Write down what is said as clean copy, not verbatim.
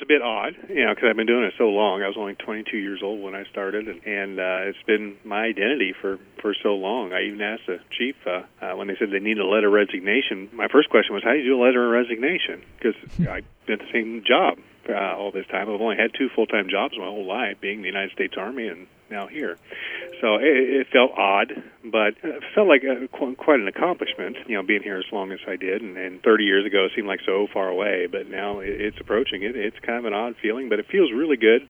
a bit odd, because I've been doing it so long. I was only 22 years old when I started, and it's been my identity for so long. I even asked the chief when they said they need a letter of resignation. My first question was, how do you do a letter of resignation? Because I did the same job all this time. I've only had 2 full-time jobs my whole life, being the United States Army and now here. So it felt odd, but it felt like quite an accomplishment, being here as long as I did. And 30 years ago, it seemed like so far away, but now it's approaching it. It's kind of an odd feeling, but it feels really good.